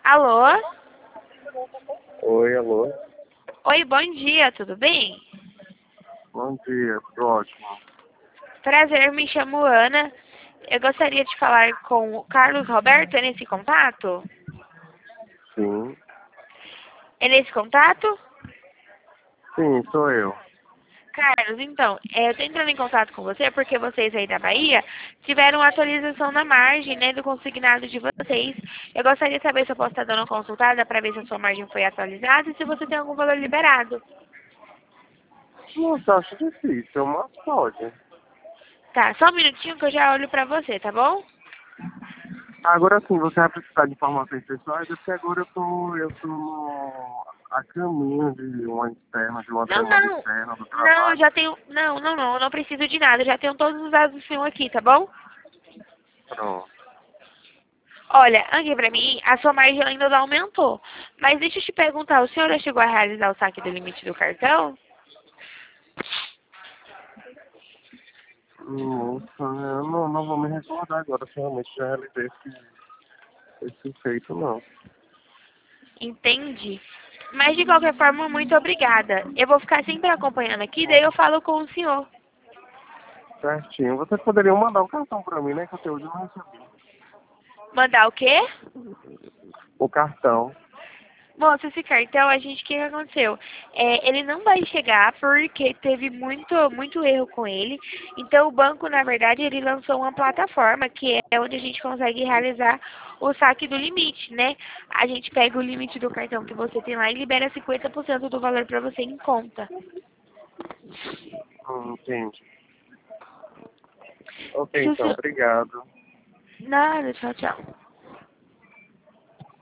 Alô? Oi, alô. Oi, bom dia, tudo bem? Bom dia, tudo ótimo. Prazer, me chamo Ana. Eu gostaria de falar com o Carlos Roberto, é nesse contato? Sim. É nesse contato? Sim, sou eu. Carlos, então, eu tô entrando em contato com você porque vocês aí da Bahia tiveram uma atualização na margem, né, do consignado de vocês. Eu gostaria de saber se eu posso estar dando uma consultada para ver se a sua margem foi atualizada e se você tem algum valor liberado. Nossa, acho difícil, mas pode. Tá, só um minutinho que eu já olho pra você, tá bom? Agora sim, você vai precisar de informações pessoais, é porque agora a caminho de uma externa, de uma Não, demanda não. externa do Não, eu trabalho. já tenho. Não, eu não preciso de nada. Eu já tenho todos os dados do senhor aqui, tá bom? Pronto. Olha, aqui pra mim, a sua margem ainda não aumentou. Mas deixa eu te perguntar, o senhor já chegou a realizar o saque do limite do cartão? Nossa, eu não vou me recordar agora se realmente já realizei esse feito, não. Entendi. Mas de qualquer forma, muito obrigada. Eu vou ficar sempre acompanhando aqui, daí eu falo com o senhor. Certinho. Vocês poderiam mandar o cartão pra mim, né? Que até hoje eu não recebi. Mandar o quê? O cartão. Moça, esse cartão, a gente, o que aconteceu? Ele não vai chegar porque teve muito erro com ele. Então, o banco, na verdade, ele lançou uma plataforma que é onde a gente consegue realizar o saque do limite, né? A gente pega o limite do cartão que você tem lá e libera 50% do valor para você em conta. Entendi. Ok, Se o então, senhor... obrigado. Nada, tchau, tchau.